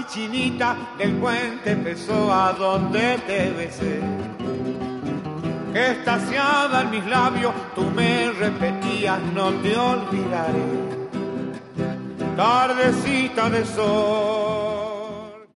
mi chinita, del puente empezó a donde te besé. Estaciada en mis labios, tú me repetías, no te olvidaré. Tardecita de sol.